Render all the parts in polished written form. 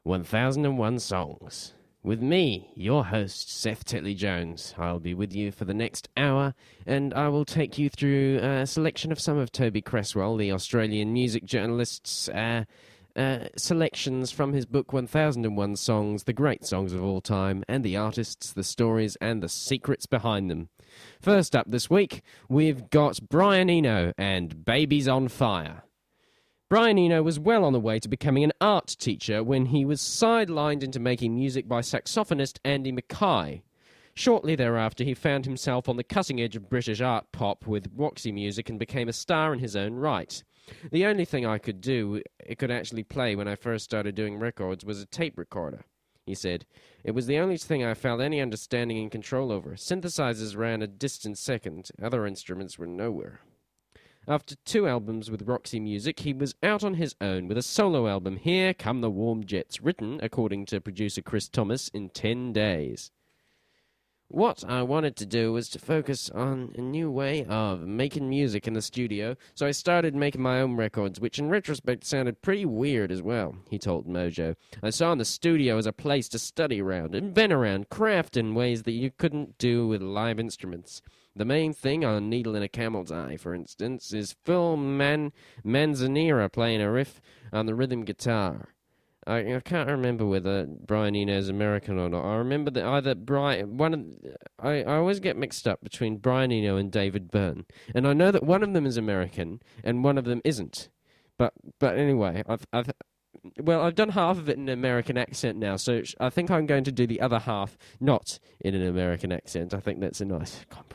1001 Songs. With me, your host, Seth Tetley-Jones. I'll be with you for the next hour, and I will take you through a selection of some of Toby Cresswell, the Australian music journalist's selections from his book 1001 Songs, the great songs of all time, and the artists, the stories, and the secrets behind them. First up this week, we've got Brian Eno and Babies on Fire. Brian Eno was well on the way to becoming an art teacher when he was sidelined into making music by saxophonist Andy Mackay. Shortly thereafter, he found himself on the cutting edge of British art pop with Roxy Music and became a star in his own right. The only thing I could do, it could actually play when I first started doing records, was a tape recorder, he said. It was the only thing I felt any understanding and control over. Synthesizers ran a distant second. Other instruments were nowhere. After 2 albums with Roxy Music, he was out on his own with a solo album, Here Come the Warm Jets, written, according to producer Chris Thomas, in 10 days. What I wanted to do was to focus on a new way of making music in the studio, so I started making my own records, which in retrospect sounded pretty weird as well, he told Mojo. I saw the studio as a place to study around, invent around, craft in ways that you couldn't do with live instruments. The main thing on Needle in a Camel's Eye, for instance, is Phil Manzanera playing a riff on the rhythm guitar. I can't remember whether Brian Eno's American or not. I remember that either I always get mixed up between Brian Eno and David Byrne, and I know that one of them is American and one of them isn't. But anyway, I've done half of it in an American accent now, so I think I'm going to do the other half not in an American accent. I think that's a nice compromise.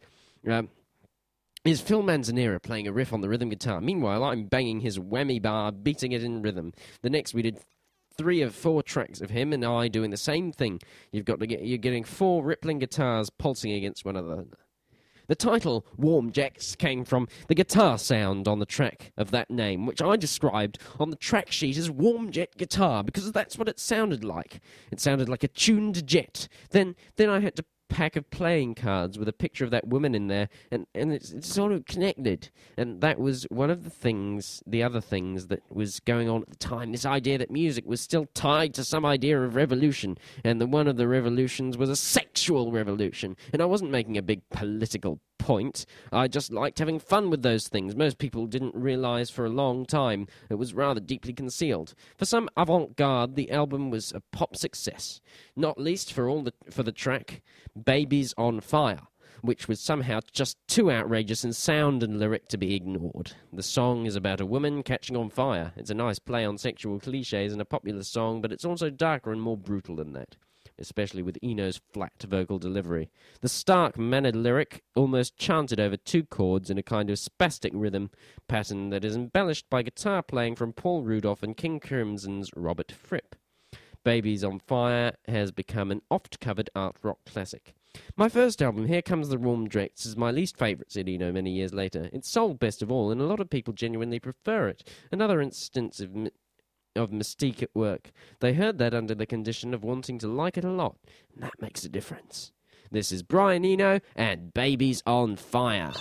Is Phil Manzanera playing a riff on the rhythm guitar. Meanwhile, I'm banging his whammy bar, beating it in rhythm. The next we did 3 or 4 tracks of him and I doing the same thing. You're getting 4 rippling guitars pulsing against one another. The title, Warm Jets, came from the guitar sound on the track of that name, which I described on the track sheet as Warm Jet Guitar, because that's what it sounded like. It sounded like a tuned jet. Then I had to pack of playing cards with a picture of that woman in there, and it's sort of connected. And that was one of the other things that was going on at the time, this idea that music was still tied to some idea of revolution, and that one of the revolutions was a sexual revolution. And I wasn't making a big political point. I just liked having fun with those things. Most people didn't realize for a long time it was rather deeply concealed. For some avant-garde, the album was a pop success, not least for the track Babies on Fire, which was somehow just too outrageous in sound and lyric to be ignored. The song is about a woman catching on fire. It's a nice play on sexual cliches and a popular song, but it's also darker and more brutal than that, especially with Eno's flat vocal delivery. The stark, mannered lyric, almost chanted over 2 chords in a kind of spastic rhythm pattern that is embellished by guitar playing from Paul Rudolph and King Crimson's Robert Fripp. Babies on Fire has become an oft-covered art rock classic. My first album, Here Comes the Warm Jets, is my least favourite, said Eno many years later. It's sold best of all, and a lot of people genuinely prefer it. Another instance of mystique at work. They heard that under the condition of wanting to like it a lot, and that makes a difference. This is Brian Eno and Babies on Fire.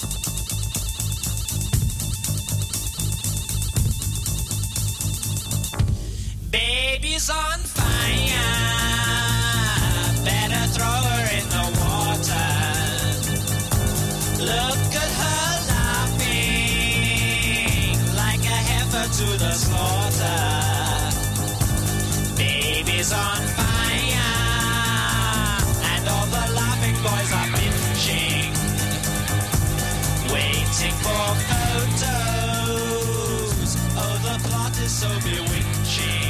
Baby's on fire, better throw her in the water. Look at her laughing like a heifer to the slaughter. Baby's on fire, and all the laughing boys are bitching, waiting for photos. Oh, the plot is so bewitching.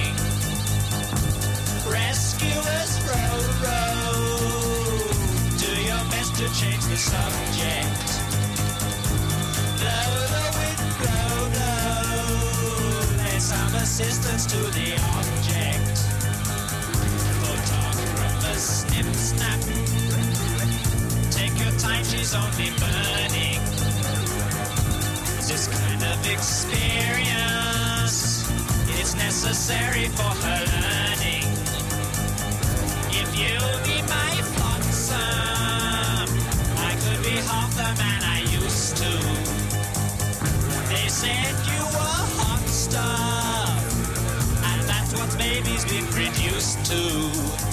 Rescuers row, row, do your best to change the subject. Blow the wind, blow, blow, lend some assistance to the object. Photographers snip, snap, take your time, she's only burning. This kind of experience is necessary for her learning. If you'll be my flotsam, I could be half the man I used to. They said you were hot stuff, and that's what babies be reduced to.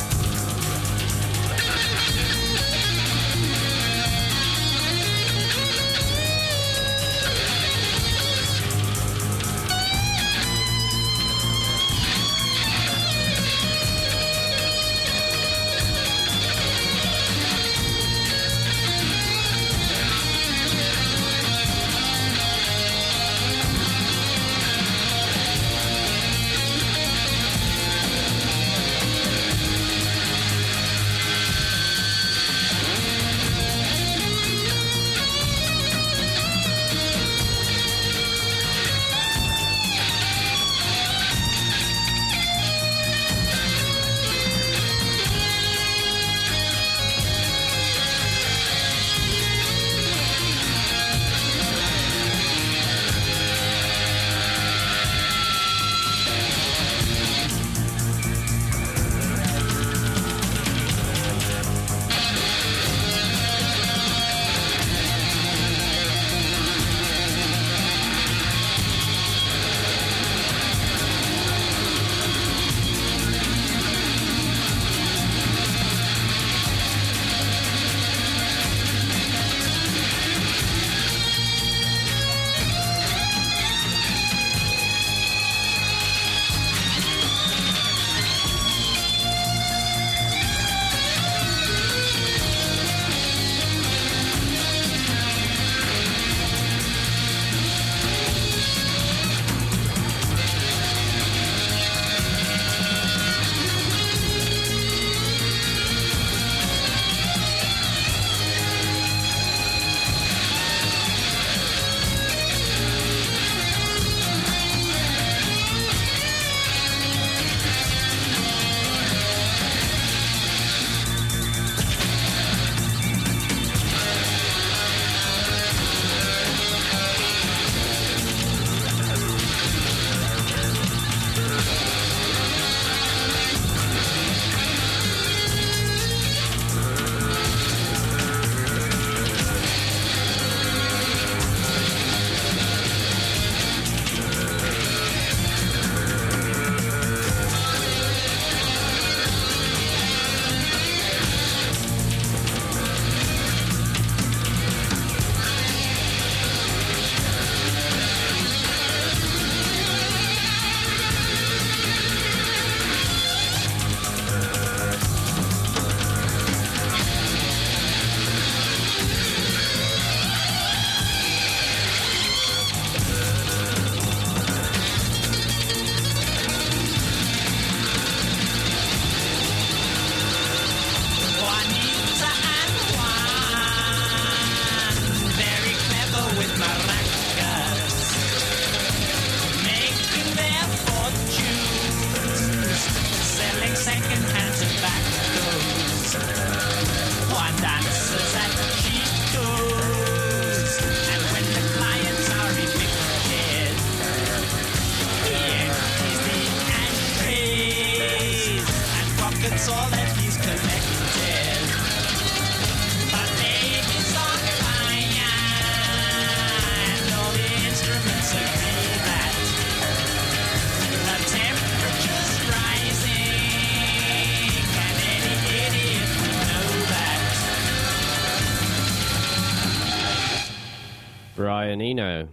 Brian Eno.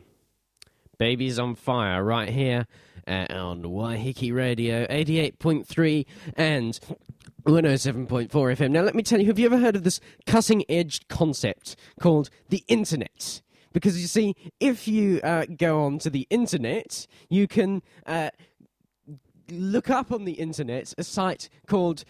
Babies on Fire right here on Waiheke Radio 88.3 and 107.4 FM. Now, let me tell you, have you ever heard of this cutting-edge concept called the Internet? Because, you see, if you go on to the Internet, you can look up on the Internet a site called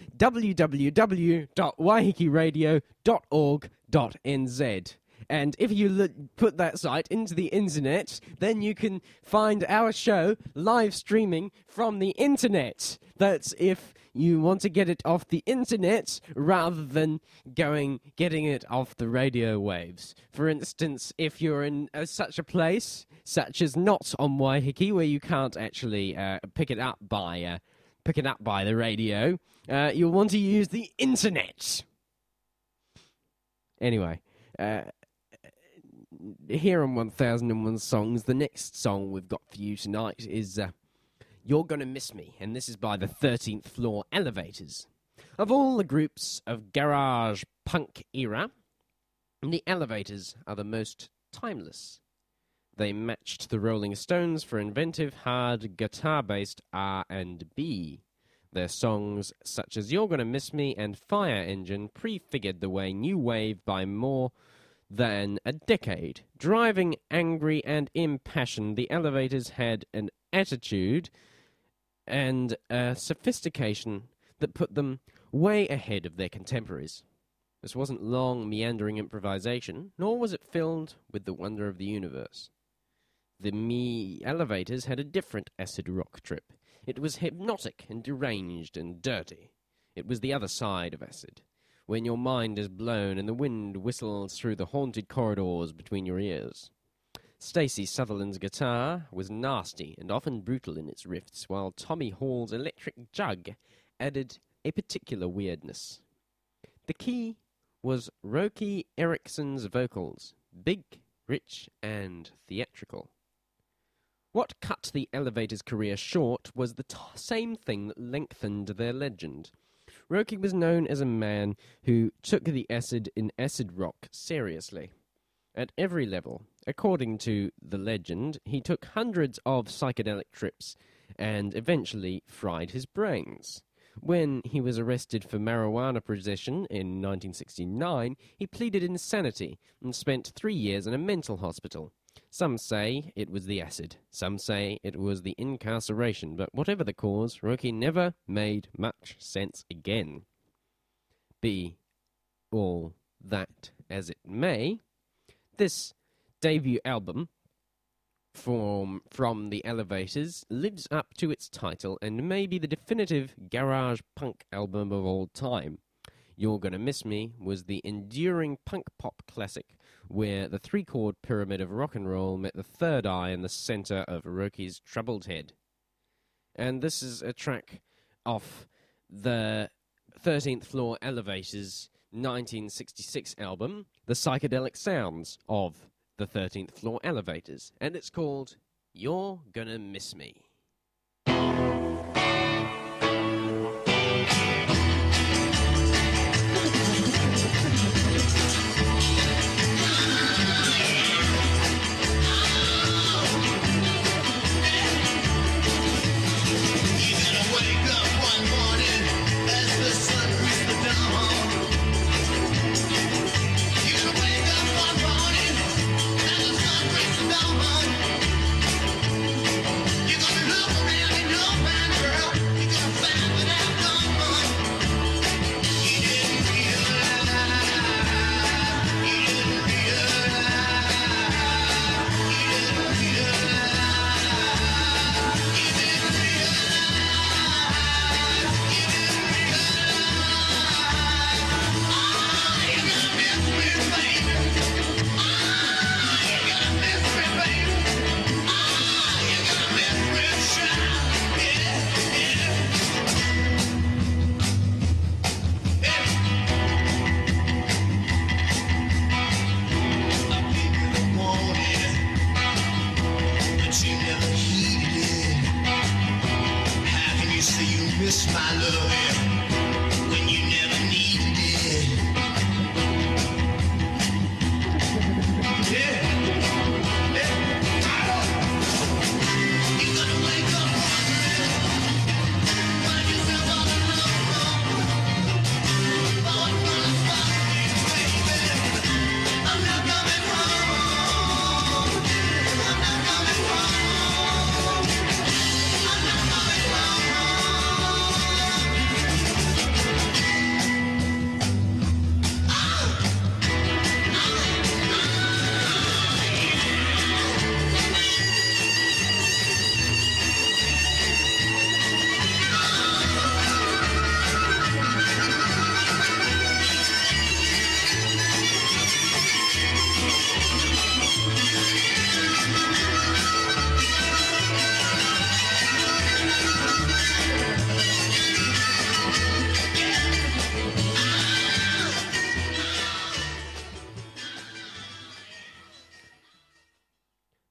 www.waihekeradio.org.nz. And if you put that site into the Internet, then you can find our show live streaming from the Internet. That's if you want to get it off the Internet rather than getting it off the radio waves. For instance, if you're in such a place, such as not on Waiheke, where you can't actually pick it up by the radio, you'll want to use the Internet. Anyway, here on 1001 Songs, the next song we've got for you tonight is You're Gonna Miss Me, and this is by the 13th Floor Elevators. Of all the groups of garage punk era, the Elevators are the most timeless. They matched the Rolling Stones for inventive, hard, guitar-based R&B. Their songs, such as You're Gonna Miss Me and Fire Engine, prefigured the way new wave by more than a decade. Driving, angry, and impassioned, the Elevators had an attitude and a sophistication that put them way ahead of their contemporaries. This wasn't long, meandering improvisation, nor was it filled with the wonder of the universe. The Elevators had a different acid rock trip. It was hypnotic and deranged and dirty. It was the other side of acid, when your mind is blown and the wind whistles through the haunted corridors between your ears. Stacey Sutherland's guitar was nasty and often brutal in its riffs, while Tommy Hall's electric jug added a particular weirdness. The key was Roky Erickson's vocals, big, rich, and theatrical. What cut the Elevators' career short was the same thing that lengthened their legend. Roky was known as a man who took the acid in acid rock seriously. At every level, according to the legend, he took hundreds of psychedelic trips and eventually fried his brains. When he was arrested for marijuana possession in 1969, he pleaded insanity and spent 3 years in a mental hospital. Some say it was the acid, some say it was the incarceration, but whatever the cause, Roky never made much sense again. Be all that as it may, this debut album from the Elevators lives up to its title and may be the definitive garage punk album of all time. You're Gonna Miss Me was the enduring punk pop classic where the three-chord pyramid of rock and roll met the third eye in the center of Roky's troubled head. And this is a track off the 13th Floor Elevators' 1966 album, The Psychedelic Sounds of the 13th Floor Elevators, and it's called You're Gonna Miss Me.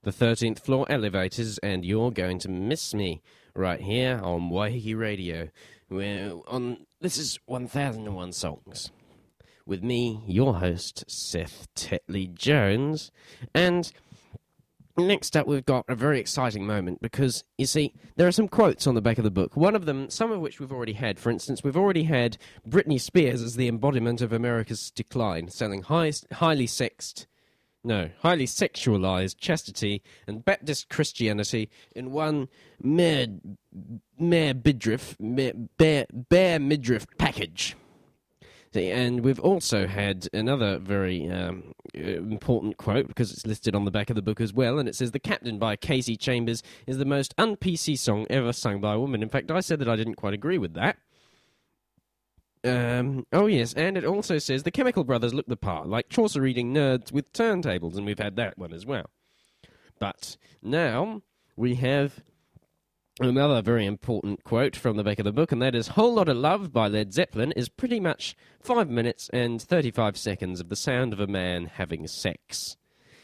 the 13th floor elevators, and you're going to miss me right here on Waiheke Radio. This is 1001 Songs. With me, your host, Seth Tetley Jones, and next up, we've got a very exciting moment because, you see, there are some quotes on the back of the book. One of them, some of which we've already had. For instance, we've already had Britney Spears as the embodiment of America's decline, selling highly sexualized chastity and Baptist Christianity in one bare midriff package. And we've also had another very important quote, because it's listed on the back of the book as well, and it says, "The Captain" by Casey Chambers is the most un-PC song ever sung by a woman. In fact, I said that I didn't quite agree with that. Oh yes, and it also says, "The Chemical Brothers look the part, like Chaucer-reading nerds with turntables," and we've had that one as well. But now we have another very important quote from the back of the book, and that is, "Whole Lotta Love" by Led Zeppelin is pretty much 5 minutes and 35 seconds of the sound of a man having sex.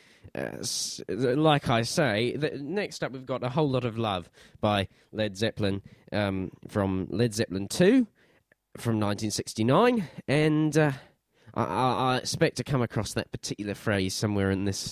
Like I say, next up we've got "A Whole Lot of Love" by Led Zeppelin, from Led Zeppelin 2 from 1969, and I expect to come across that particular phrase somewhere in this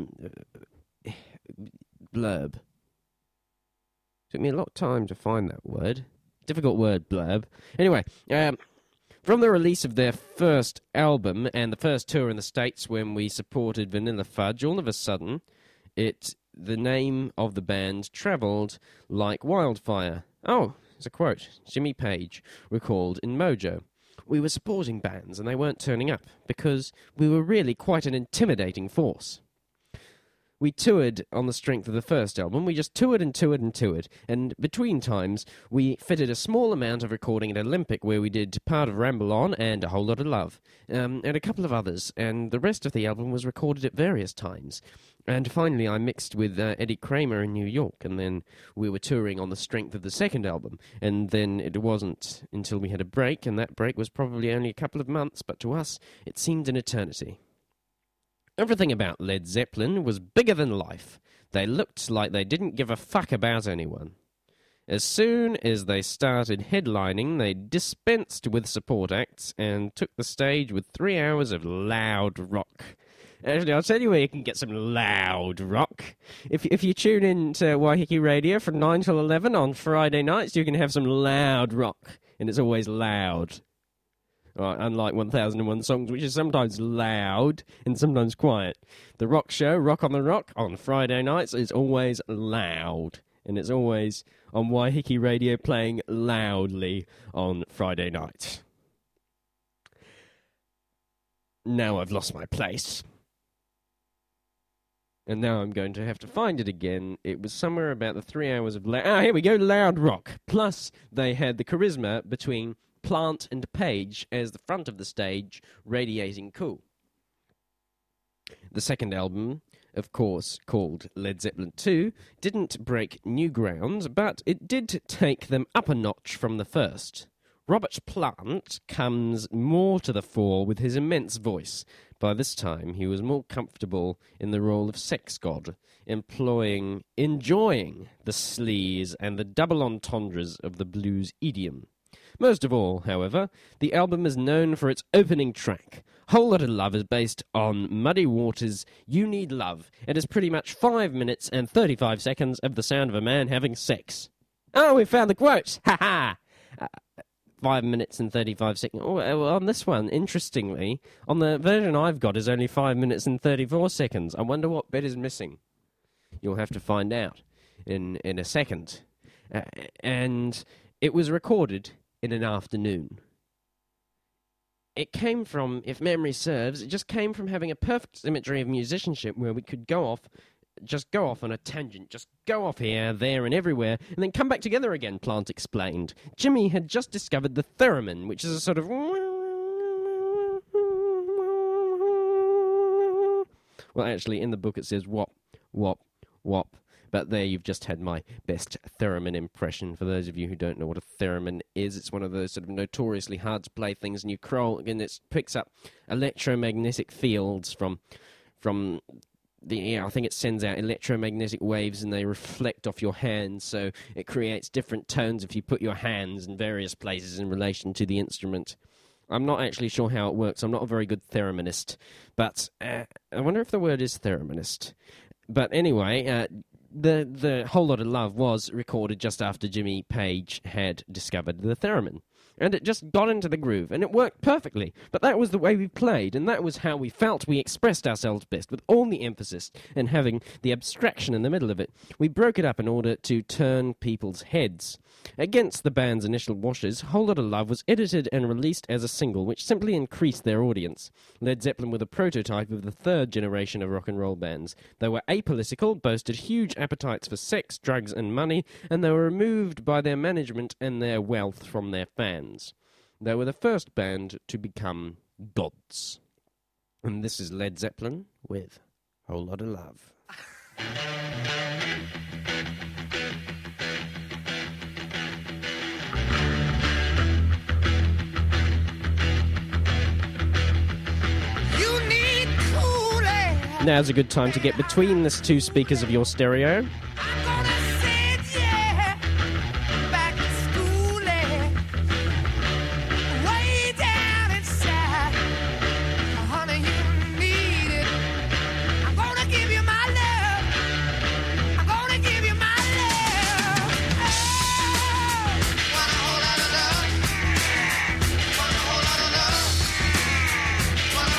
blurb. Took me a lot of time to find that word. Difficult word, blurb. Anyway, from the release of their first album and the first tour in the States when we supported Vanilla Fudge, all of a sudden, the name of the band travelled like wildfire. Oh, it's a quote. Jimmy Page recalled in Mojo. "We were supporting bands and they weren't turning up because we were really quite an intimidating force. We toured on the strength of the first album. We just toured, and between times we fitted a small amount of recording at Olympic, where we did part of Ramble On and A Whole Lot of Love, and a couple of others, and the rest of the album was recorded at various times. And finally I mixed with Eddie Kramer in New York, and then we were touring on the strength of the second album, and then it wasn't until we had a break, and that break was probably only a couple of months, but to us it seemed an eternity. Everything about Led Zeppelin was bigger than life. They looked like they didn't give a fuck about anyone. As soon as they started headlining, they dispensed with support acts and took the stage with 3 hours of loud rock." Actually, I'll tell you where you can get some loud rock. If you tune in to Waiheke Radio from 9 till 11 on Friday nights, you can have some loud rock, and it's always loud. Right, unlike 1001 Songs, which is sometimes loud and sometimes quiet. The rock show, Rock on the Rock, on Friday nights is always loud. And it's always on Waiheke Radio playing loudly on Friday night. Now I've lost my place. And now I'm going to have to find it again. It was somewhere about the 3 hours of here we go, loud rock. Plus, they had the charisma between Plant and Page as the front of the stage, radiating cool. The second album, of course, called Led Zeppelin 2, didn't break new ground, but it did take them up a notch from the first. Robert Plant comes more to the fore with his immense voice. By this time, he was more comfortable in the role of sex god, enjoying the sleaze and the double entendres of the blues idiom. Most of all, however, the album is known for its opening track. Whole Lotta Love is based on Muddy Waters' You Need Love. It is pretty much 5 minutes and 35 seconds of the sound of a man having sex. Oh, we found the quote! Ha-ha! 5 minutes and 35 seconds. Oh, on this one, interestingly, on the version I've got is only 5 minutes and 34 seconds. I wonder what bit is missing. You'll have to find out in a second. And it was recorded in an afternoon. It came from, if memory serves, it just came from having a perfect symmetry of musicianship where we could go off on a tangent, just go off here, there, and everywhere, and then come back together again, Plant explained. Jimmy had just discovered the theremin, which is a sort of... Well, actually, in the book it says wop, wop, wop. But there you've just had my best theremin impression. For those of you who don't know what a theremin is, it's one of those sort of notoriously hard to play things, and you crawl, and it picks up electromagnetic fields from I think it sends out electromagnetic waves and they reflect off your hands, so it creates different tones if you put your hands in various places in relation to the instrument. I'm not actually sure how it works. I'm not a very good thereminist, but I wonder if the word is thereminist. But anyway, the Whole Lot of Love was recorded just after Jimmy Page had discovered the theremin. And it just got into the groove, and it worked perfectly. But that was the way we played, and that was how we felt we expressed ourselves best, with all the emphasis and having the abstraction in the middle of it. We broke it up in order to turn people's heads. Against the band's initial washes, Whole Lot of Love was edited and released as a single, which simply increased their audience. Led Zeppelin were the prototype of the third generation of rock and roll bands. They were apolitical, boasted huge appetites for sex, drugs, and money, and they were removed by their management and their wealth from their fans. They were the first band to become gods. And this is Led Zeppelin with Whole Lot of Love. Now's a good time to get between the two speakers of your stereo.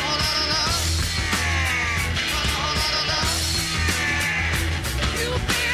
You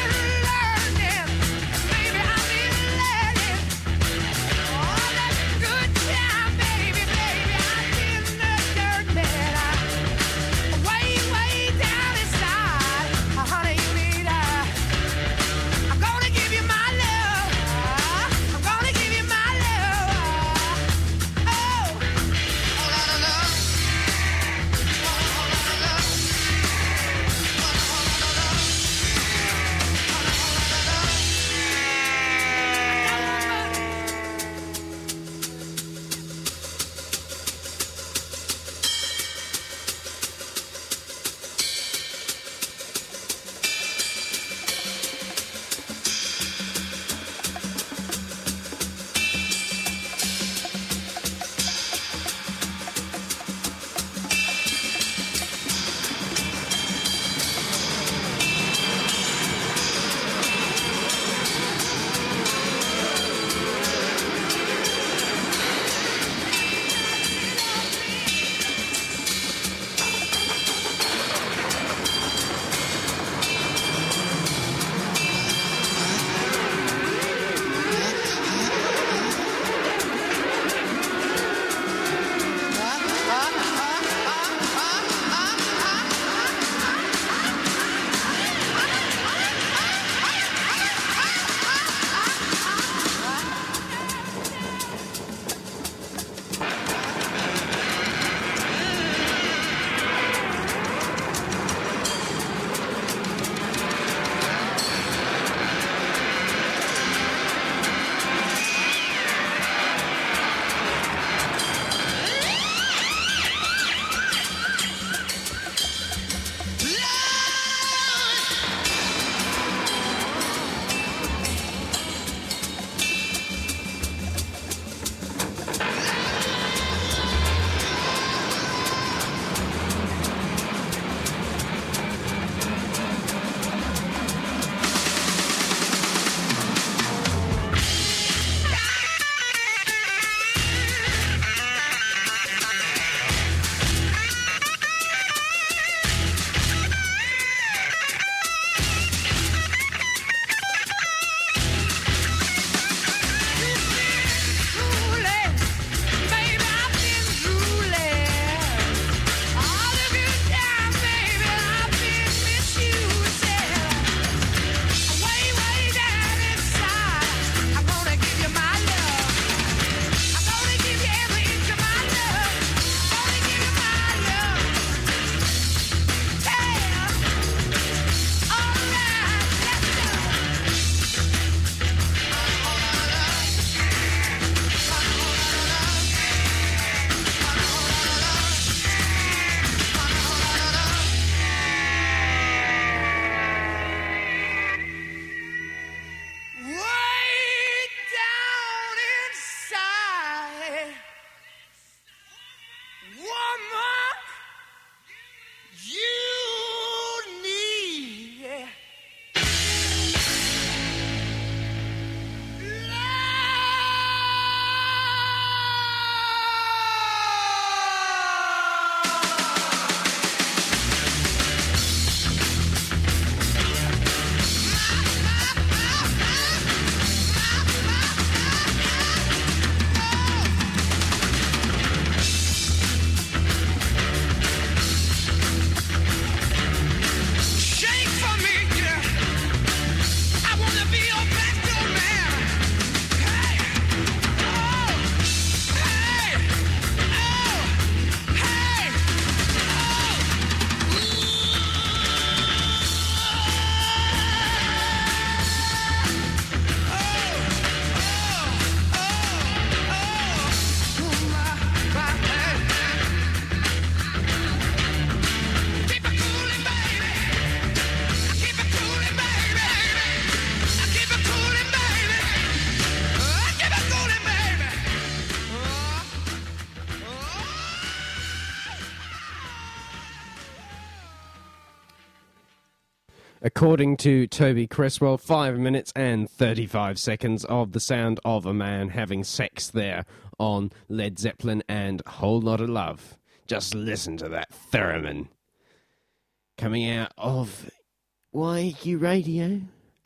According to Toby Cresswell, 5 minutes and 35 seconds of the sound of a man having sex there on Led Zeppelin and Whole Lotta Love. Just listen to that theremin. Coming out of Waiheke Radio,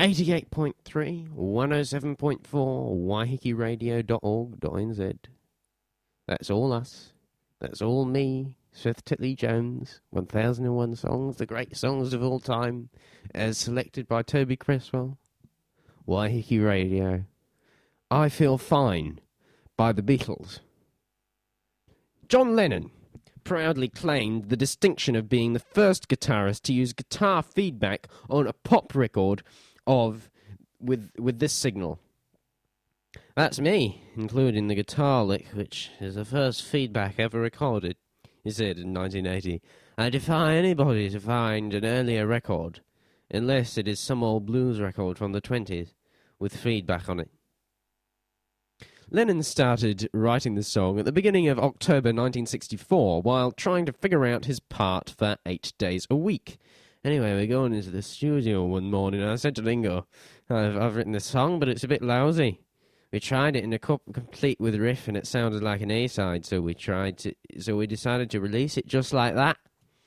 88.3, 107.4, waihekeradio.org.nz. That's all us. That's all me, Seth Titley Jones. 1001 Songs, the great songs of all time, as selected by Toby Cresswell. Waiheke Radio. I Feel Fine by the Beatles. John Lennon proudly claimed the distinction of being the first guitarist to use guitar feedback on a pop record with this signal. That's me, including the guitar lick, which is the first feedback ever recorded, he said in 1980. I defy anybody to find an earlier record, unless it is some old blues record from the 20s, with feedback on it. Lennon started writing the song at the beginning of October 1964 while trying to figure out his part for 8 days a week. Anyway, we're going into the studio one morning and I said to Ringo, I've written this song, but it's a bit lousy. We tried it in a complete with riff and it sounded like an A-side, so we decided to release it just like that.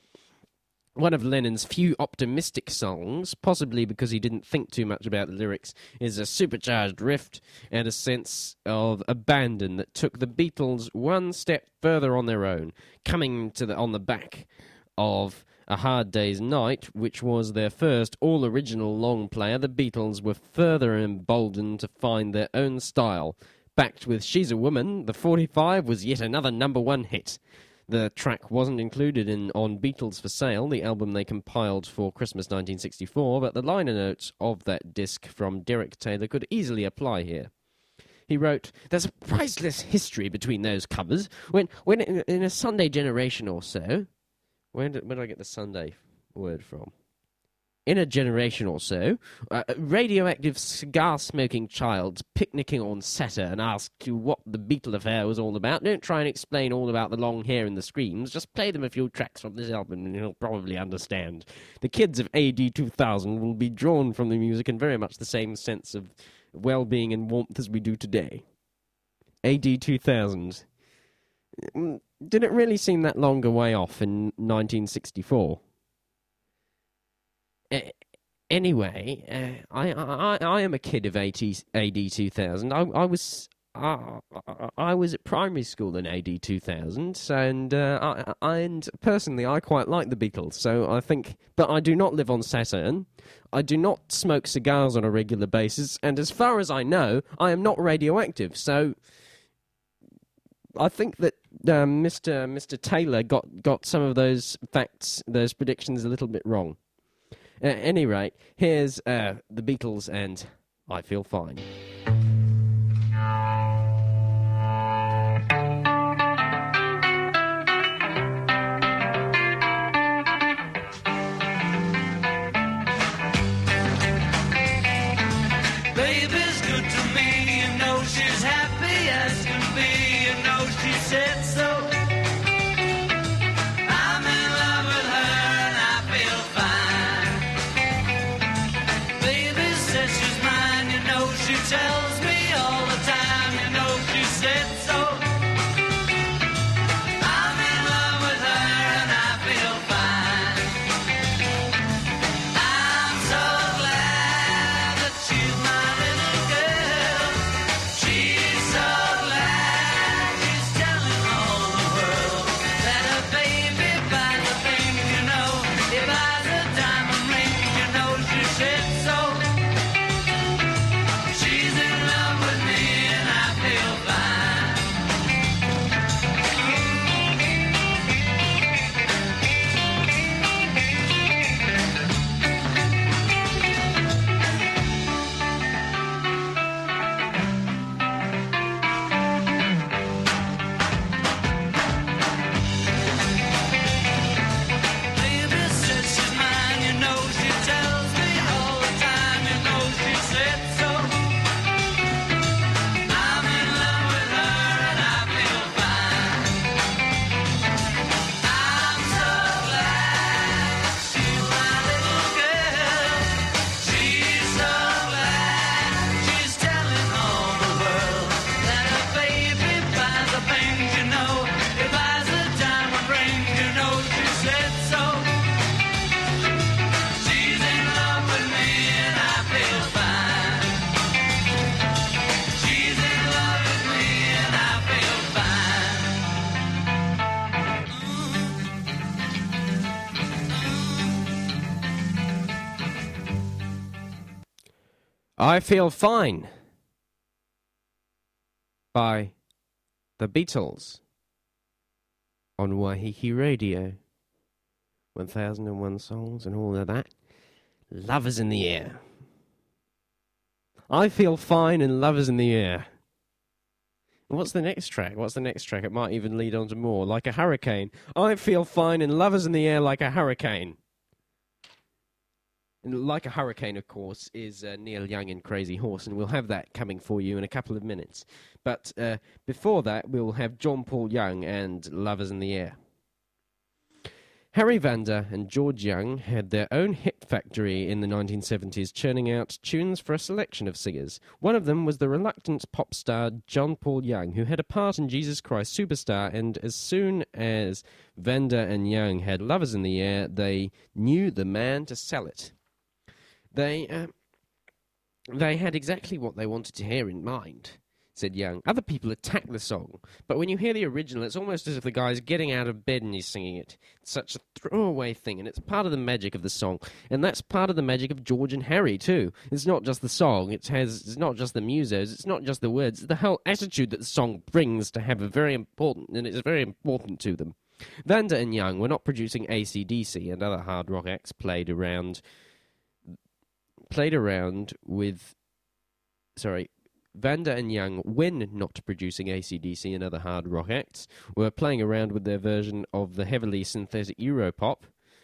One of Lennon's few optimistic songs, possibly because he didn't think too much about the lyrics, is a supercharged riff and a sense of abandon that took the Beatles one step further on their own, coming on the back of A Hard Day's Night, which was their first all-original long player. The Beatles were further emboldened to find their own style. Backed with She's a Woman, the 45 was yet another number one hit. The track wasn't included on Beatles for Sale, the album they compiled for Christmas 1964, but the liner notes of that disc from Derek Taylor could easily apply here. He wrote, "There's a priceless history between those covers. When in a Sunday generation or so..." Where did I get the Sunday word from? In a generation or so, a radioactive cigar-smoking child picnicking on Saturn asked you what the Beatle affair was all about. Don't try and explain all about the long hair and the screams. Just play them a few tracks from this album and you'll probably understand. The kids of AD 2000 will be drawn from the music in very much the same sense of well-being and warmth as we do today. AD 2000. Did it really seem that long a way off in 1964? Anyway, I am a kid of AD 2000. I was at primary school in AD 2000, and personally I quite like the Beatles. So I think, but I do not live on Saturn. I do not smoke cigars on a regular basis, and as far as I know, I am not radioactive. So I think that Mr. Taylor got some of those facts, those predictions, a little bit wrong. At any rate, here's the Beatles and I Feel Fine. Baby's good to me, you know she's happy as can be, you know she said so. I'm in love with her and I feel fine. Baby says she's mine, you know she tells me all the time, you know she said so. I'm in love with her and I feel fine. I'm so glad that she's my little girl. She's so glad she's telling all I Feel Fine by the Beatles on Waiheke Radio. 1001 songs and all of that. Lovers in the Air. I Feel Fine and Lovers in the Air. And what's the next track? It might even lead on to more. Like a Hurricane. I Feel Fine and Lovers in the Air like a Hurricane. And Like a Hurricane, of course, is Neil Young and Crazy Horse, and we'll have that coming for you in a couple of minutes. But before that, we'll have John Paul Young and Lovers in the Air. Harry Vanda and George Young had their own hit factory in the 1970s, churning out tunes for a selection of singers. One of them was the reluctant pop star John Paul Young, who had a part in Jesus Christ Superstar, and as soon as Vanda and Young had Lovers in the Air, they knew the man to sell it. They had exactly what they wanted to hear in mind, said Young. Other people attack the song, but when you hear the original, it's almost as if the guy's getting out of bed and he's singing it. It's such a throwaway thing, and it's part of the magic of the song, and that's part of the magic of George and Harry, too. It's not just the song, it's not just the musos, it's not just the words, it's the whole attitude that the song brings to have a very important, and it's very important to them. Vanda and Young were not producing AC/DC, and other hard rock acts played around with... Vanda and Young, when not producing AC/DC and other hard rock acts, were playing around with their version of the heavily synthetic Europop.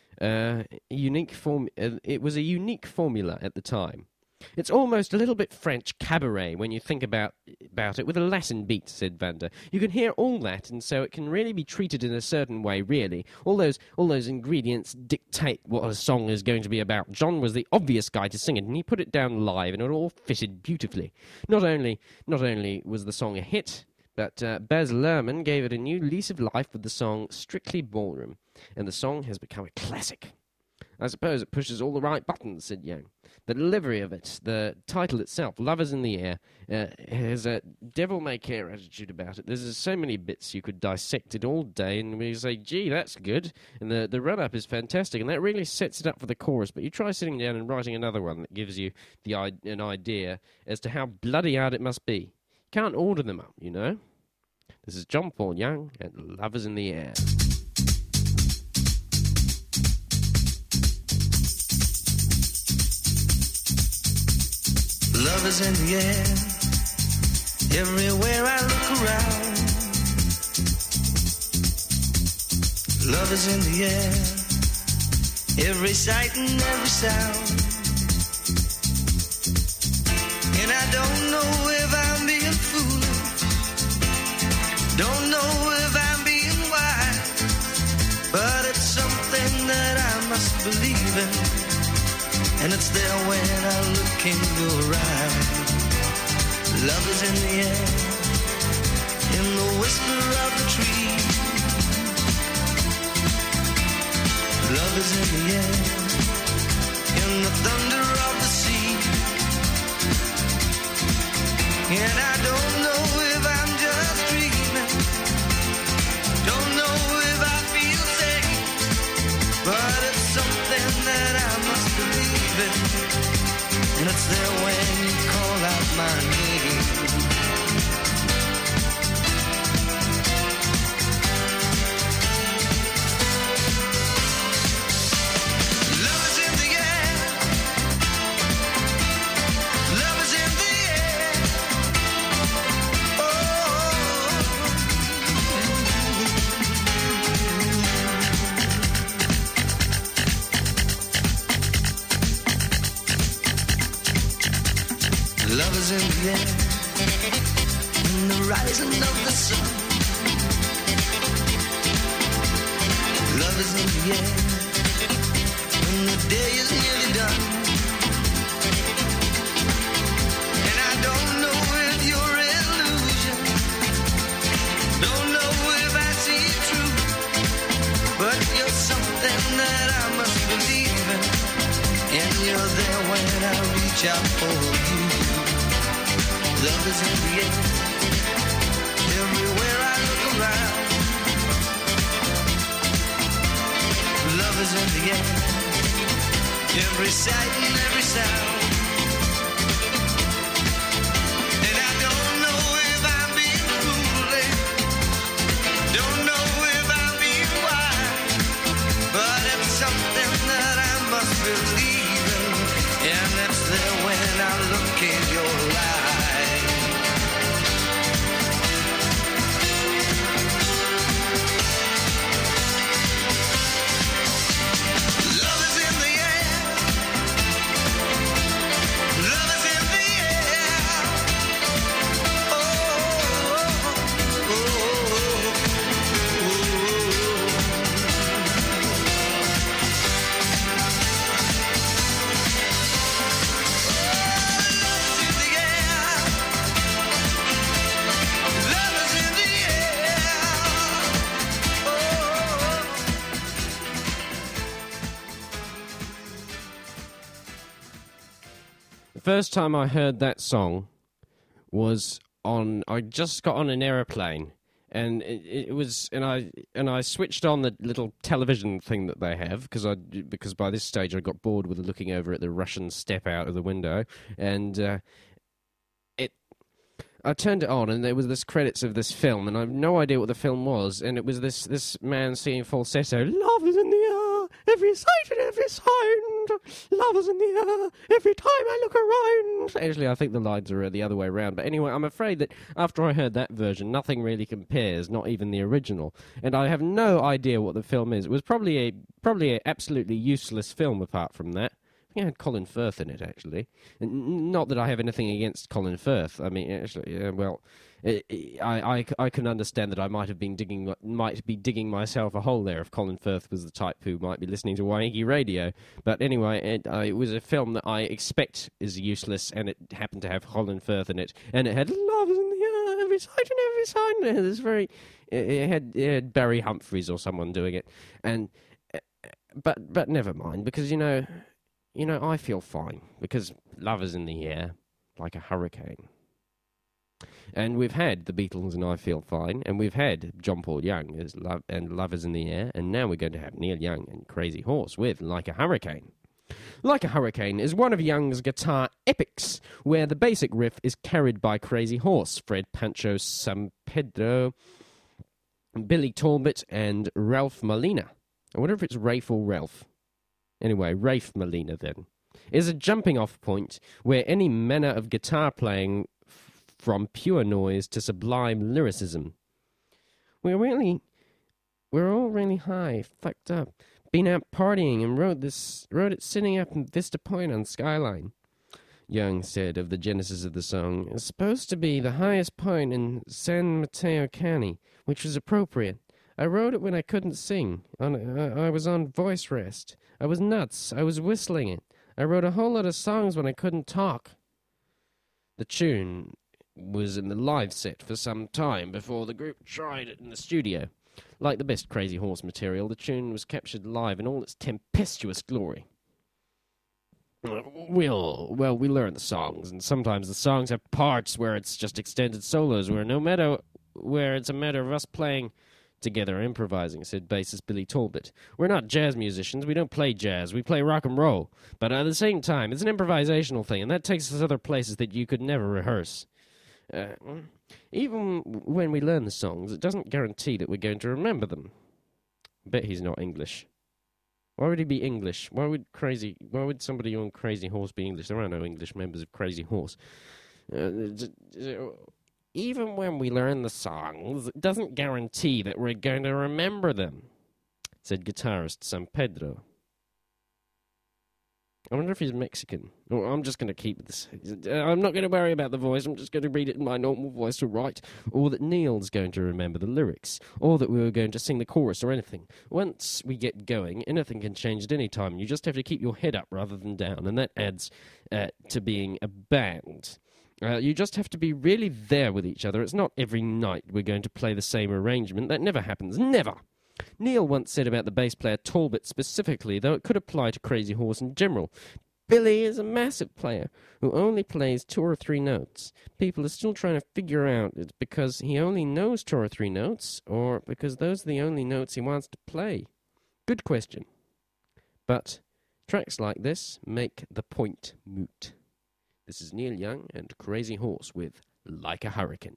It was a unique formula at the time. It's almost a little bit French cabaret when you think about it, with a Latin beat, said Vanda. You can hear all that, and so it can really be treated in a certain way, really. All those ingredients dictate what a song is going to be about. John was the obvious guy to sing it, and he put it down live, and it all fitted beautifully. Not only was the song a hit, but Baz Luhrmann gave it a new lease of life with the song Strictly Ballroom, and the song has become a classic. I suppose it pushes all the right buttons, said Young. The delivery of it, the title itself, Lovers in the Air, has a devil-may-care attitude about it. There's so many bits you could dissect it all day, and we say, gee, that's good, and the run-up is fantastic, and that really sets it up for the chorus, but you try sitting down and writing another one that gives you an idea as to how bloody hard it must be. You can't order them up, you know. This is John Paul Young and Lovers in the Air. Love is in the air, everywhere I look around. Love is in the air, every sight and every sound. And I don't know if I'm being foolish, don't know if I'm being wise, but it's something that I must believe in. And it's there when I look in your eyes. Love is in the air, in the whisper of the tree. Love is in the air, in the thunder of the sea. And I don't know if I'm just dreaming, don't know if I feel safe, but it's something that I must believe. And it's there when you call out my name. Love is in the air. Love is in the air. Love is in the air, in the rising of the sun. Love is in the air, when the day is nearly done. And I don't know if you're illusion, don't know if I see it true, but you're something that I must believe in, and you're there when I reach out for you. Love is in the air, everywhere I look around. Love is in the air, every sight and every sound. first time I heard that song was I just got on an aeroplane, and it was, and I switched on the little television thing that they have, because by this stage I got bored with looking over at the Russian steppe out of the window, and I turned it on, and there was this credits of this film, and I have no idea what the film was, and it was this man singing falsetto, "Love is in the air, every sight and every sound, love is in the air, every time I look around." Actually, I think the lines are the other way around, but anyway, I'm afraid that after I heard that version, nothing really compares, not even the original, and I have no idea what the film is. It was probably a absolutely useless film apart from that. I think it had Colin Firth in it, actually. Not that I have anything against Colin Firth. I mean, actually, I can understand that I might be digging myself a hole there if Colin Firth was the type who might be listening to Waiheke Radio. But anyway, it was a film that I expect is useless, and it happened to have Colin Firth in it, and it had "Love is in the air, every sight and every sound." It was it had Barry Humphries or someone doing it, and but never mind, because I feel fine, because love is in the air like a hurricane. And we've had the Beatles and I Feel Fine, and we've had John Paul Young as Love is in the Air, and now we're going to have Neil Young and Crazy Horse with Like a Hurricane. Like a Hurricane is one of Young's guitar epics, where the basic riff is carried by Crazy Horse, Fred Pancho Sampedro, Billy Talbot, and Ralph Molina. I wonder if it's Rafe or Ralph. Anyway, Rafe Molina, then, is a jumping-off point where any manner of guitar playing, from pure noise to sublime lyricism. We're all really high, fucked up, been out partying and wrote it sitting up in Vista Point on Skyline. Young said of the genesis of the song, "It's supposed to be the highest point in San Mateo County, which was appropriate. I wrote it when I couldn't sing. I was on voice rest. I was nuts. I was whistling it. I wrote a whole lot of songs when I couldn't talk." The tune was in the live set for some time before the group tried it in the studio. Like the best Crazy Horse material, the tune was captured live in all its tempestuous glory. We learn the songs, and sometimes the songs have parts where it's just extended solos, where it's a matter of us playing together, improvising, said bassist Billy Talbot. "We're not jazz musicians. We don't play jazz. We play rock and roll. But at the same time, it's an improvisational thing, and that takes us other places that you could never rehearse. Even when we learn the songs, it doesn't guarantee that we're going to remember them." I bet he's not English. Why would he be English? Why would somebody on Crazy Horse be English? There are no English members of Crazy Horse. Even when we learn the songs, it doesn't guarantee that we're going to remember them, said guitarist San Pedro. I wonder if he's Mexican. Oh, I'm just going to keep this. I'm not going to worry about the voice. I'm just going to read it in my normal voice to write. Or that Neil's going to remember the lyrics. Or that we were going to sing the chorus or anything. Once we get going, anything can change at any time. You just have to keep your head up rather than down. And that adds to being a band. You just have to be really there with each other. It's not every night we're going to play the same arrangement. That never happens. Never! Neil once said about the bass player Talbot specifically, though it could apply to Crazy Horse in general. Billy is a massive player who only plays 2 or 3 notes. People are still trying to figure out it's because he only knows 2 or 3 notes, or because those are the only notes he wants to play. Good question. But tracks like this make the point moot. This is Neil Young and Crazy Horse with Like a Hurricane.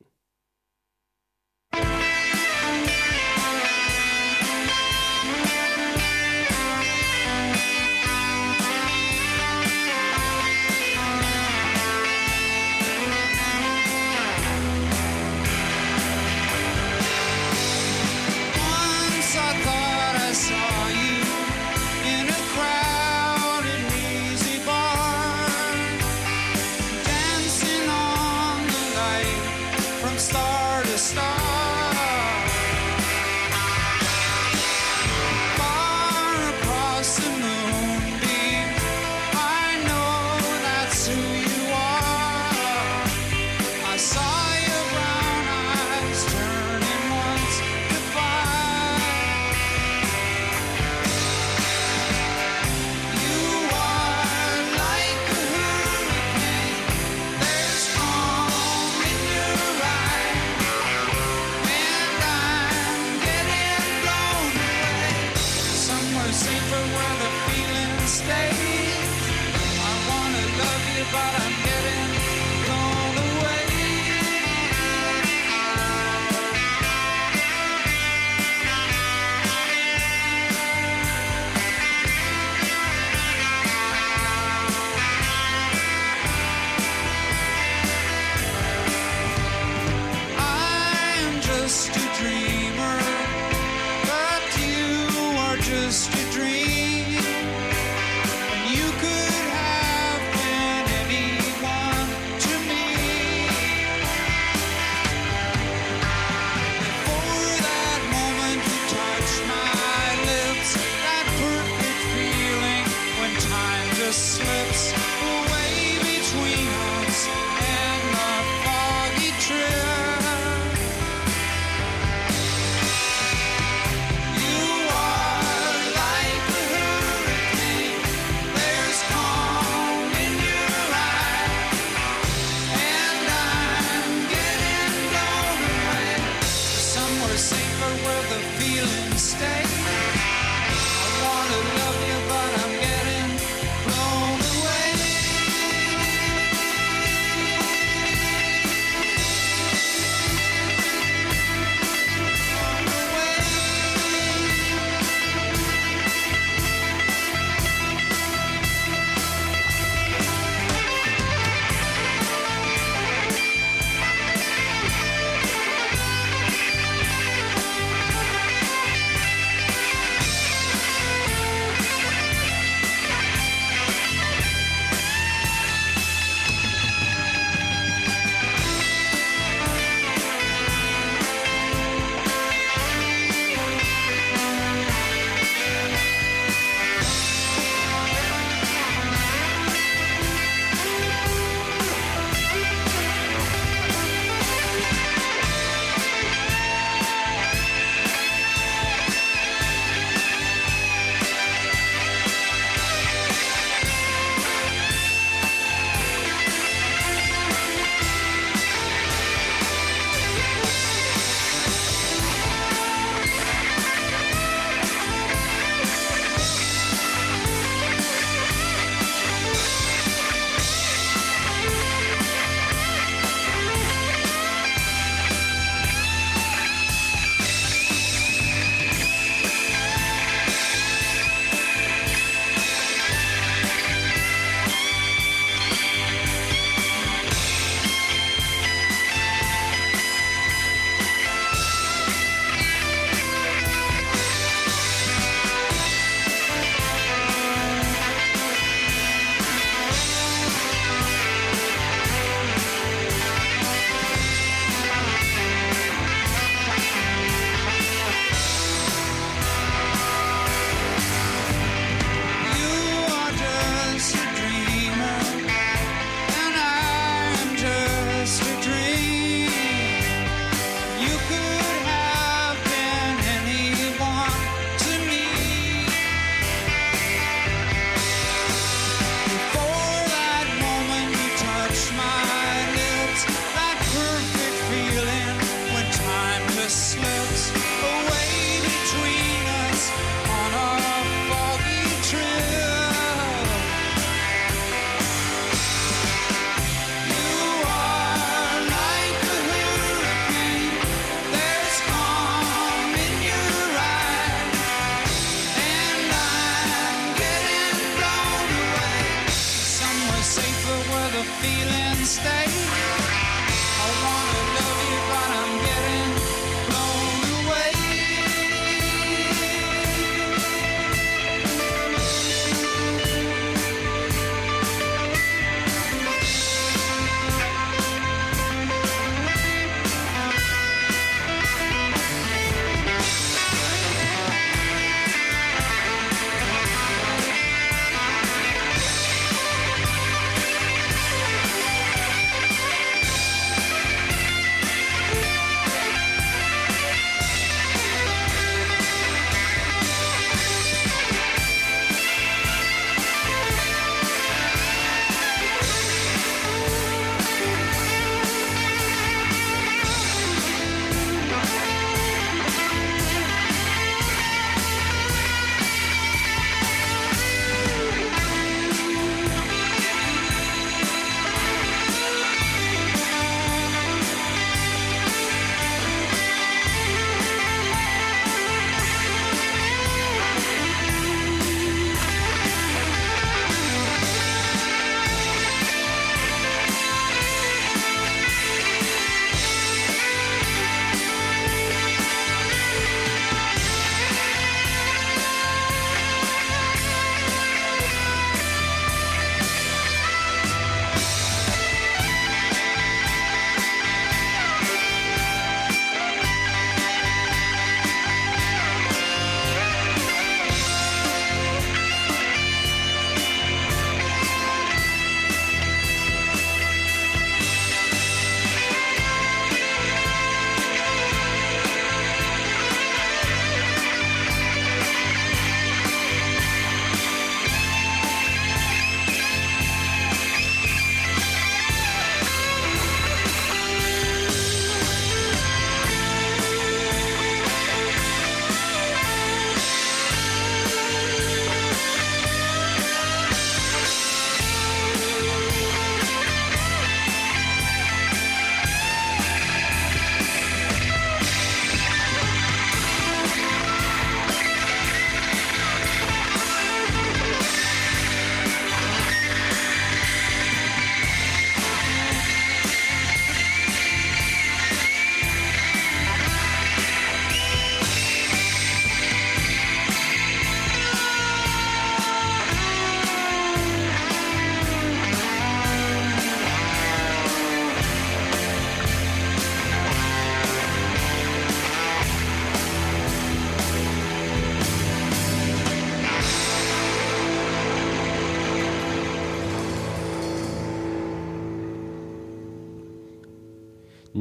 From but I'm getting blown away. I'm just a dreamer, but you are just a dream. And you could have been anyone to me. For that moment you touched my lips, that perfect feeling when time just slips away between us and the foggy trip. You are like a hurricane. There's calm in your eye, and I'm getting blown away to somewhere safer where the feelings stay. I wanna love you, but I'm getting blown away.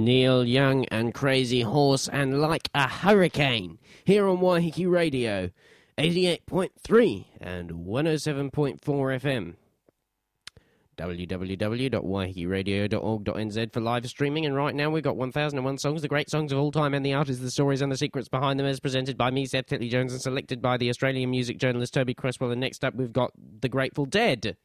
Neil Young and Crazy Horse and Like a Hurricane here on Waiheke Radio, 88.3 and 107.4 FM. www.waihekeradio.org.nz for live streaming, and right now we've got 1001 songs, the great songs of all time, and the artists, the stories and the secrets behind them, as presented by me, Seth Titley Jones, and selected by the Australian music journalist Toby Cresswell. And next up we've got The Grateful Dead.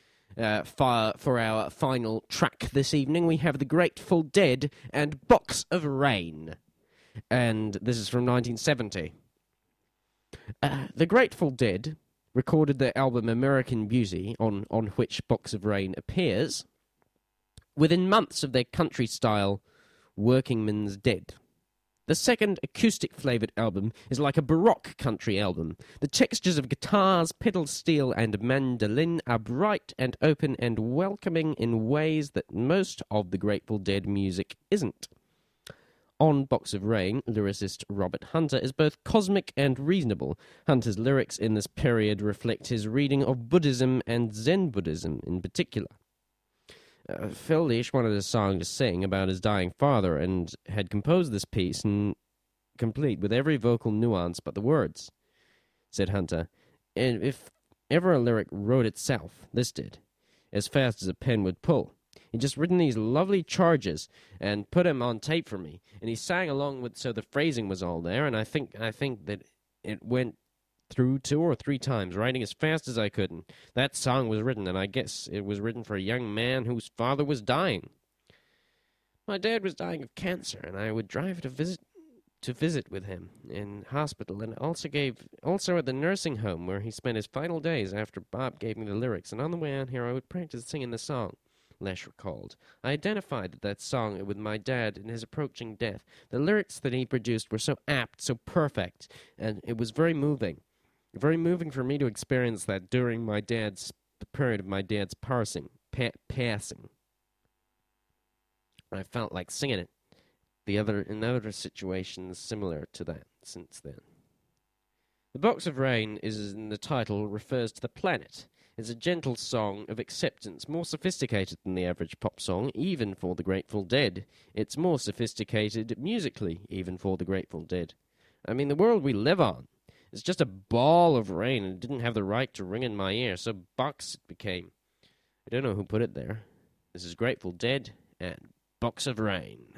For our final track this evening, we have The Grateful Dead and Box of Rain. And this is from 1970. The Grateful Dead recorded their album American Beauty, on which Box of Rain appears, within months of their country-style Workingman's Dead. The second acoustic-flavoured album is like a baroque country album. The textures of guitars, pedal steel, and mandolin are bright and open and welcoming in ways that most of the Grateful Dead music isn't. On Box of Rain, lyricist Robert Hunter is both cosmic and reasonable. Hunter's lyrics in this period reflect his reading of Buddhism and Zen Buddhism in particular. Phil Lesh wanted a song to sing about his dying father and had composed this piece complete with every vocal nuance but the words, said Hunter. And if ever a lyric wrote itself, this did, as fast as a pen would pull. He'd just written these lovely charges and put them on tape for me, and he sang along with, so the phrasing was all there, and I think that it went through 2 or 3 times, writing as fast as I could, and that song was written, and I guess it was written for a young man whose father was dying. My dad was dying of cancer, and I would drive to visit with him in hospital, and also at the nursing home where he spent his final days after Bob gave me the lyrics, and on the way out here I would practice singing the song. Lesh recalled. I identified that song with my dad in his approaching death. The lyrics that he produced were so apt, so perfect, and it was very moving. Very moving for me to experience that during the period of my dad's passing. I felt like singing it. In other situations similar to that since then. The Box of Rain is in the title, refers to the planet. It's a gentle song of acceptance, more sophisticated than the average pop song, even for the Grateful Dead. It's more sophisticated musically, even for the Grateful Dead. I mean, the world we live on is just a ball of rain, and it didn't have the right to ring in my ear, so box it became. I don't know who put it there. This is Grateful Dead and Box of Rain.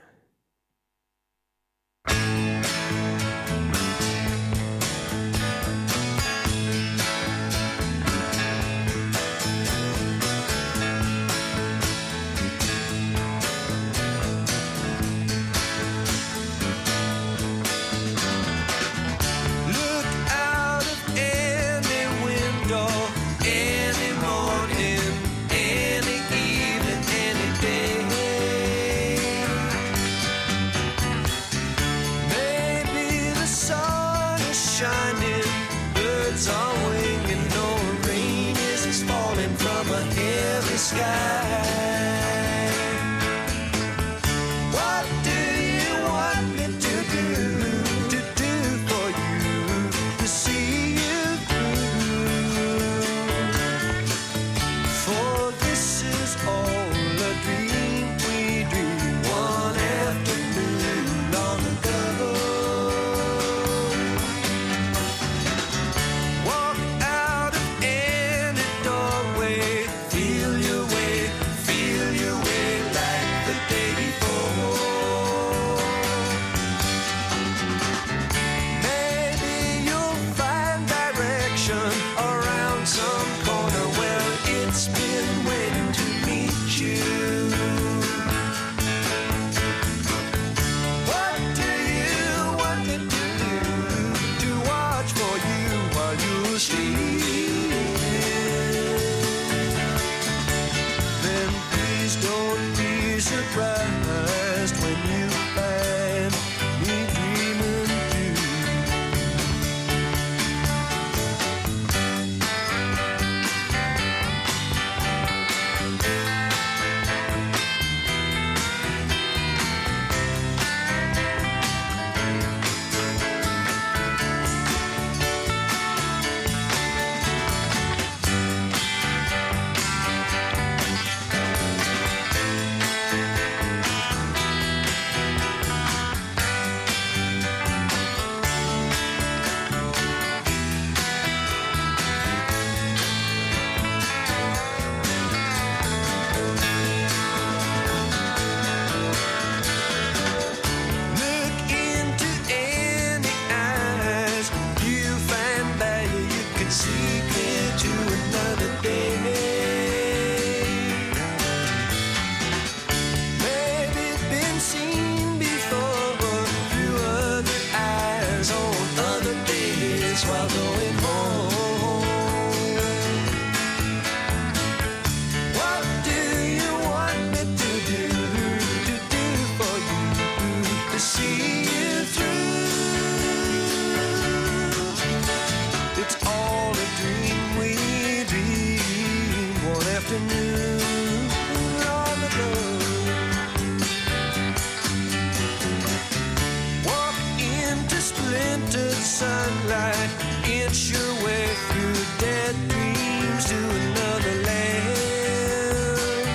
sunlight, inch your way through dead dreams to another land.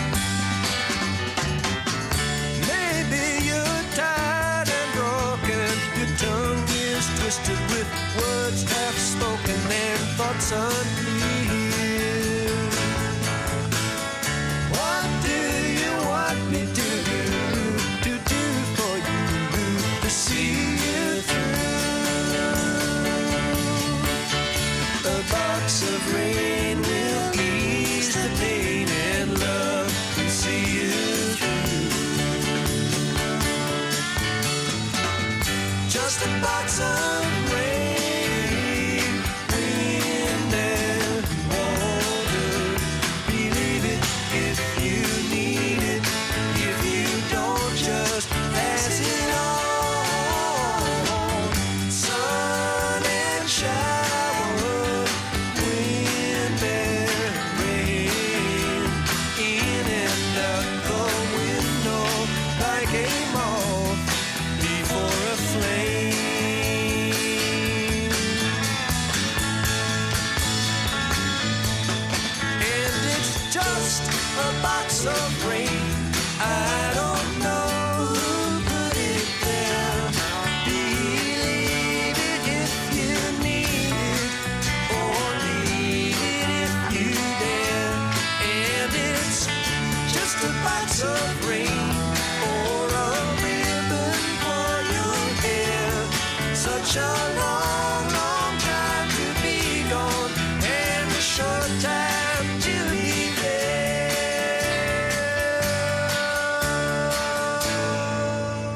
Maybe you're tired and broken, your tongue is twisted with words half spoken and thoughts unclear. What do you want me to do for you, to see you through? A box of rain will ease the pain, and love can see you through. Just a box of rain, wind and water. Believe it if you need it. If you don't, just pass it on. Sun and shower, wind and rain, in and out the window like a moth before a flame. And it's just a box of rain. I don't know who put it there. Believe it if you need it, or need it if you dare. And it's just a box of rain, or a ribbon for your hair. Such a long, long time to be gone, and a short time to be there.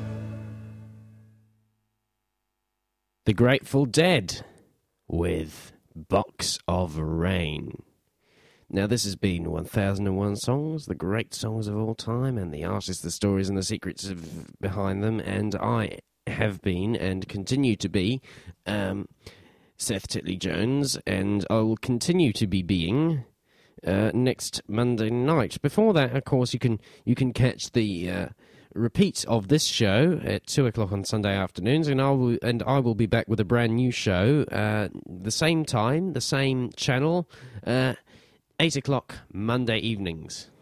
The Grateful Dead with Box of Rain. Now, this has been 1001 Songs, the great songs of all time, and the artists, the stories, and the secrets behind them. And I have been and continue to be Seth Titley Jones, and I will continue to be being next Monday night. Before that, of course, you can catch the repeat of this show at 2:00 on Sunday afternoons, and I will be back with a brand new show, the same time, the same channel, 8:00 Monday evenings.